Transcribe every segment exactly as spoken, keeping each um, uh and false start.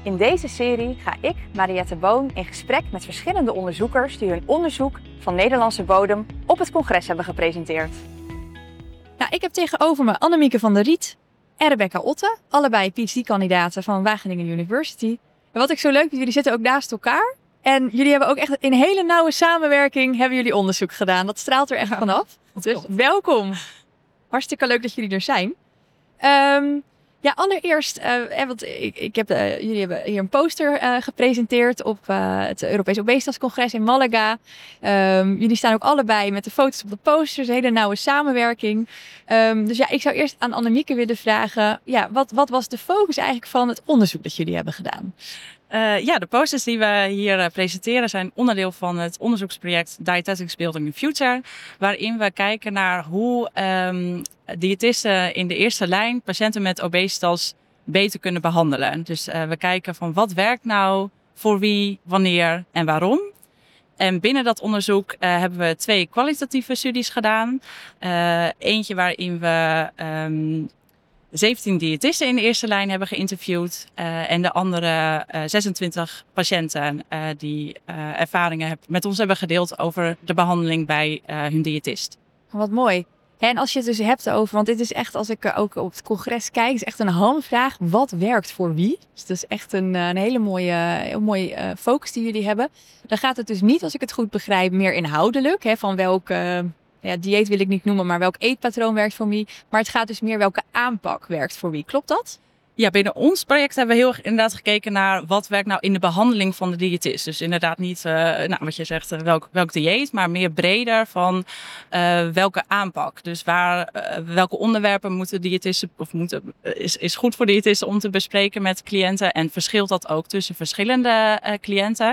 In deze serie ga ik, Mariette Boon, in gesprek met verschillende onderzoekers die hun onderzoek van Nederlandse bodem op het congres hebben gepresenteerd. Nou, ik heb tegenover me Annemieke van der Riet en Rebecca Otte, allebei P H D-kandidaten van Wageningen University. En wat ik zo leuk vind, jullie zitten ook naast elkaar. En jullie hebben ook echt in hele nauwe samenwerking hebben jullie onderzoek gedaan. Dat straalt er echt vanaf. Dus welkom. Hartstikke leuk dat jullie er zijn. Um, ja, allereerst, uh, want ik, ik heb, uh, jullie hebben hier een poster uh, gepresenteerd op uh, het Europees Obesitascongres in Malaga. Um, jullie staan ook allebei met de foto's op de posters, een hele nauwe samenwerking. Um, dus ja, ik zou eerst aan Annemieke willen vragen, ja, wat, wat was de focus eigenlijk van het onderzoek dat jullie hebben gedaan? Uh, ja, de posters die we hier uh, presenteren zijn onderdeel van het onderzoeksproject Dietetics Building the Future. Waarin we kijken naar hoe um, diëtisten in de eerste lijn patiënten met obesitas beter kunnen behandelen. Dus uh, we kijken van wat werkt nou, voor wie, wanneer en waarom. En binnen dat onderzoek uh, hebben we twee kwalitatieve studies gedaan. Uh, eentje waarin we Um, zeventien diëtisten in de eerste lijn hebben geïnterviewd. Uh, en de andere uh, zesentwintig patiënten uh, die uh, ervaringen heb, met ons hebben gedeeld over de behandeling bij uh, hun diëtist. Wat mooi. En als je het dus hebt over, want dit is echt, als ik ook op het congres kijk, is echt een hamvraag. Wat werkt voor wie? Dus dat is echt een, een hele mooie, heel mooie uh, focus die jullie hebben. Dan gaat het dus niet, als ik het goed begrijp, meer inhoudelijk. Hè, van welke uh, ja, dieet wil ik niet noemen, maar welk eetpatroon werkt voor wie. Maar het gaat dus meer welke aanpak werkt voor wie. Klopt dat? Ja, binnen ons project hebben we heel erg inderdaad gekeken naar wat werkt nou in de behandeling van de diëtist. Dus inderdaad niet, uh, nou, wat je zegt, uh, welk, welk dieet, maar meer breder van uh, welke aanpak. Dus waar, uh, welke onderwerpen moeten diëtisten, of moeten, uh, is, is goed voor diëtisten om te bespreken met cliënten. En verschilt dat ook tussen verschillende uh, cliënten.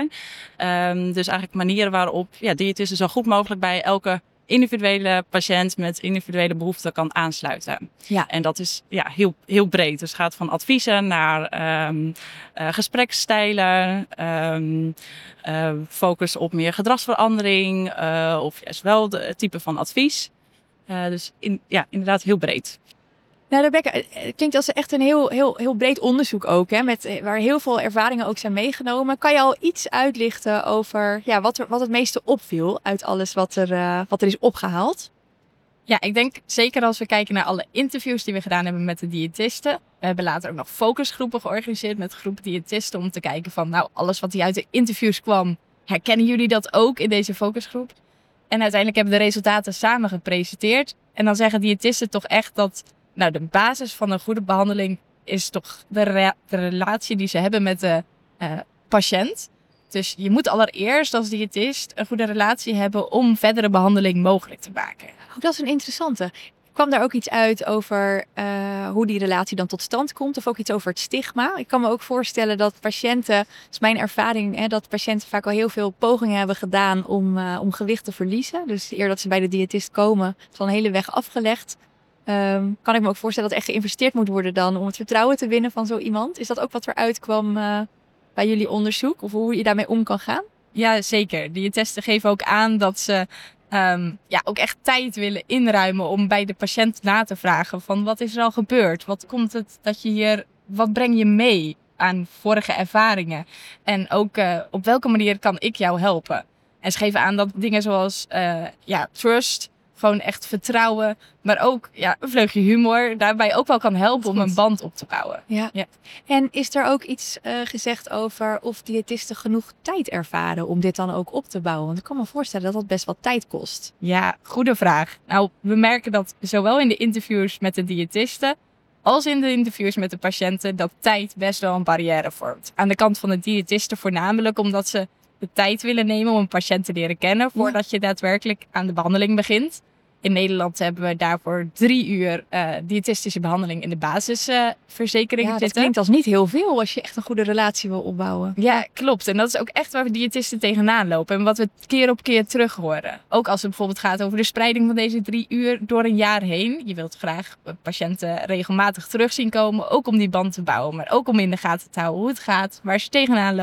Um, dus eigenlijk manieren waarop ja, diëtisten zo goed mogelijk bij elke individuele patiënt met individuele behoeften kan aansluiten. Ja. En dat is ja, heel, heel breed. Dus het gaat van adviezen naar um, uh, gespreksstijlen, um, uh, focus op meer gedragsverandering uh, of juist wel de, het type van advies. Uh, dus in, ja, inderdaad heel breed. Nou, Rebecca, het klinkt als echt een heel, heel, heel breed onderzoek ook, hè, met, waar heel veel ervaringen ook zijn meegenomen. Kan je al iets uitlichten over ja, wat, er, wat het meeste opviel uit alles wat er, uh, wat er is opgehaald? Ja, ik denk zeker als we kijken naar alle interviews die we gedaan hebben met de diëtisten. We hebben later ook nog focusgroepen georganiseerd met groepen diëtisten om te kijken van nou, alles wat hier uit de interviews kwam, herkennen jullie dat ook in deze focusgroep? En uiteindelijk hebben we de resultaten samen gepresenteerd. En dan zeggen diëtisten toch echt dat nou, de basis van een goede behandeling is toch de, re- de relatie die ze hebben met de uh, patiënt. Dus je moet allereerst als diëtist een goede relatie hebben om verdere behandeling mogelijk te maken. Oh, dat is een interessante. Kwam daar ook iets uit over uh, hoe die relatie dan tot stand komt? Of ook iets over het stigma? Ik kan me ook voorstellen dat patiënten, dat is mijn ervaring, hè, dat patiënten vaak al heel veel pogingen hebben gedaan om, uh, om gewicht te verliezen. Dus eer dat ze bij de diëtist komen, is al een hele weg afgelegd. Um, kan ik me ook voorstellen dat er echt geïnvesteerd moet worden dan om het vertrouwen te winnen van zo iemand. Is dat ook wat er uitkwam uh, bij jullie onderzoek? Of hoe je daarmee om kan gaan? Ja, zeker. Diëtisten geven ook aan dat ze um, ja, ook echt tijd willen inruimen om bij de patiënt na te vragen van wat is er al gebeurd? Wat komt het dat je hier, wat breng je mee aan vorige ervaringen? En ook uh, op welke manier kan ik jou helpen? En ze geven aan dat dingen zoals uh, ja, trust, gewoon echt vertrouwen, maar ook ja, een vleugje humor daarbij ook wel kan helpen om een band op te bouwen. Ja. Ja. En is er ook iets uh, gezegd over of diëtisten genoeg tijd ervaren om dit dan ook op te bouwen? Want ik kan me voorstellen dat dat best wat tijd kost. Ja, goede vraag. Nou, we merken dat zowel in de interviews met de diëtisten als in de interviews met de patiënten dat tijd best wel een barrière vormt. Aan de kant van de diëtisten voornamelijk omdat ze de tijd willen nemen om een patiënt te leren kennen voordat ja. je daadwerkelijk aan de behandeling begint. In Nederland hebben we daarvoor drie uur uh, diëtistische behandeling in de basisverzekering uh, ja, zitten. Dat klinkt als niet heel veel als je echt een goede relatie wil opbouwen. Ja, klopt. En dat is ook echt waar we diëtisten tegenaan lopen. En wat we keer op keer terug horen. Ook als het bijvoorbeeld gaat over de spreiding van deze drie uur door een jaar heen. Je wilt graag patiënten regelmatig terug zien komen. Ook om die band te bouwen. Maar ook om in de gaten te houden hoe het gaat. Waar ze tegenaan lopen.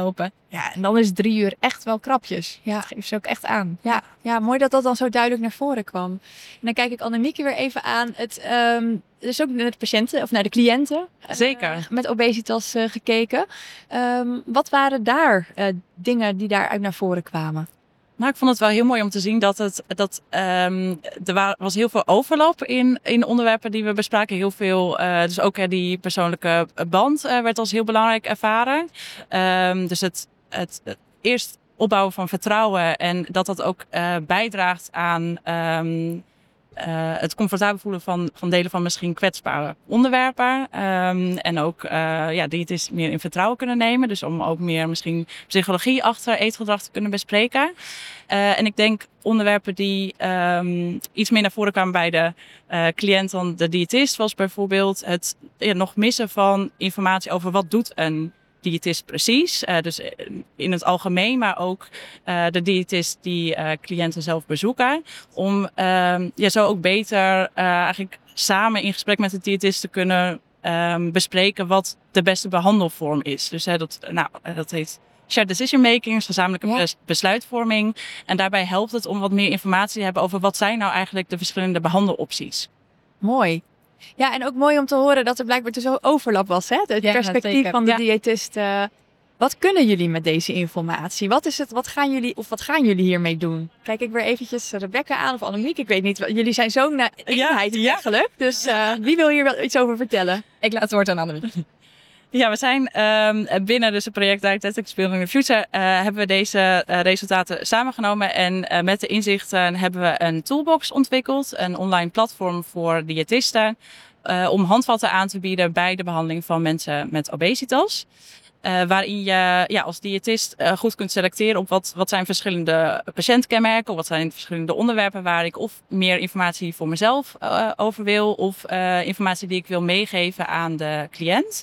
Ja, en dan is drie uur echt wel krapjes. Ja. Dat geeft ze ook echt aan. Ja, ja, mooi dat dat dan zo duidelijk naar voren kwam. En dan kijk ik Annemieke weer even aan. Het, um, dus ook naar de patiënten of naar de cliënten. Zeker. Uh, met obesitas uh, gekeken. Um, wat waren daar uh, dingen die daaruit naar voren kwamen? Nou, ik vond het wel heel mooi om te zien dat het dat um, er was heel veel overlap in, in de onderwerpen die we bespraken. Heel veel, uh, dus ook uh, die persoonlijke band uh, werd als heel belangrijk ervaren. Um, dus het, het, het eerst opbouwen van vertrouwen en dat dat ook uh, bijdraagt aan um, uh, het comfortabel voelen van, van delen van misschien kwetsbare onderwerpen. Um, en ook uh, ja, die het is meer in vertrouwen kunnen nemen. Dus om ook meer misschien psychologie achter eetgedrag te kunnen bespreken. Uh, en ik denk onderwerpen die um, iets meer naar voren kwamen bij de uh, cliënt dan de diëtist, was bijvoorbeeld het ja, nog missen van informatie over wat doet een diëtist precies. Uh, dus in het algemeen, maar ook uh, de diëtist die uh, cliënten zelf bezoeken. Om uh, ja, zo ook beter uh, eigenlijk samen in gesprek met de diëtist te kunnen um, bespreken wat de beste behandelvorm is. Dus uh, dat, nou, dat heet shared decision making, dus gezamenlijke ja. besluitvorming. En daarbij helpt het om wat meer informatie te hebben over wat zijn nou eigenlijk de verschillende behandelopties. Mooi. Ja, en ook mooi om te horen dat er blijkbaar dus ook overlap was, hè? Het ja, perspectief van de ja. diëtist. Uh, wat kunnen jullie met deze informatie? Wat is het? Wat gaan jullie of wat gaan jullie hiermee doen? Kijk ik weer eventjes Rebecca aan of Annemiek. Ik weet niet. Jullie zijn zo'n na- eenheid ja, eigenlijk. Ja. Dus uh, wie wil hier wel iets over vertellen? Ik laat het woord aan Annemiek. Ja, we zijn um, binnen dus het project Dietetics Building the Future uh, hebben we deze uh, resultaten samengenomen en uh, met de inzichten hebben we een toolbox ontwikkeld, een online platform voor diëtisten, uh, om handvatten aan te bieden bij de behandeling van mensen met obesitas. Uh, waarin je ja, als diëtist uh, goed kunt selecteren op wat, wat zijn verschillende patiëntkenmerken, of wat zijn verschillende onderwerpen waar ik of meer informatie voor mezelf uh, over wil, of uh, informatie die ik wil meegeven aan de cliënt.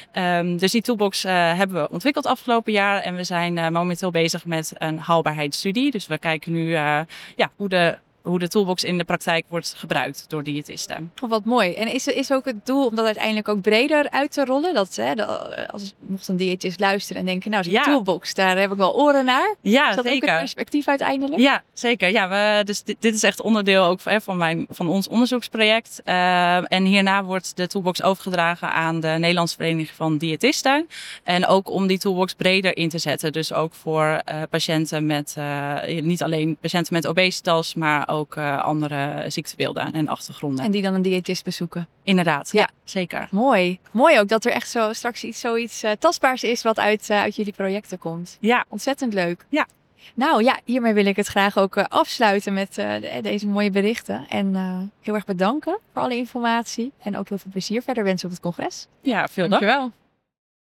Um, dus die toolbox uh, hebben we ontwikkeld afgelopen jaar en we zijn uh, momenteel bezig met een haalbaarheidsstudie. Dus we kijken nu uh, ja, hoe de hoe de toolbox in de praktijk wordt gebruikt door diëtisten. Oh, wat mooi. En is, is ook het doel om dat uiteindelijk ook breder uit te rollen? Dat hè, de, als mocht een diëtist luisteren en denken, nou, zo'n ja. toolbox, daar heb ik wel oren naar. Ja, is dat zeker. ook een perspectief uiteindelijk? Ja, zeker. Ja, we, dus dit, dit is echt onderdeel ook van, van, mijn, van ons onderzoeksproject. Uh, en hierna wordt de toolbox overgedragen aan de Nederlandse Vereniging van Diëtisten. En ook om die toolbox breder in te zetten. Dus ook voor uh, patiënten met, uh, niet alleen patiënten met obesitas, maar ook ook uh, andere ziektebeelden en achtergronden. En die dan een diëtist bezoeken. Inderdaad, ja, ja zeker. Mooi. Mooi ook dat er echt zo straks iets, zoiets uh, tastbaars is wat uit, uh, uit jullie projecten komt. Ja. Ontzettend leuk. Ja. Nou ja, hiermee wil ik het graag ook uh, afsluiten met uh, de, deze mooie berichten. En uh, heel erg bedanken voor alle informatie. En ook heel veel plezier verder wensen op het congres. Ja, veel dank. Dankjewel.